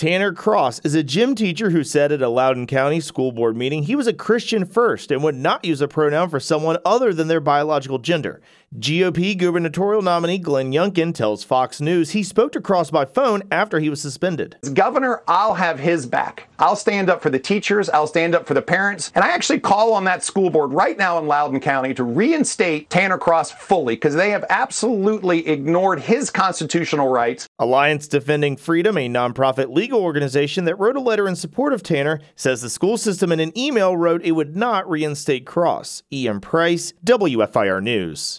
Tanner Cross is a gym teacher who said at a Loudoun County School Board meeting he was a Christian first and would not use a pronoun for someone other than their biological gender. GOP gubernatorial nominee Glenn Youngkin tells Fox News he spoke to Cross by phone after he was suspended. As governor, I'll have his back. I'll stand up for the teachers. I'll stand up for the parents. And I actually call on that school board right now in Loudoun County to reinstate Tanner Cross fully because they have absolutely ignored his constitutional rights. Alliance Defending Freedom, a nonprofit legal organization that wrote a letter in support of Tanner, says the school system in an email wrote it would not reinstate Cross. Ian Price, WFIR News.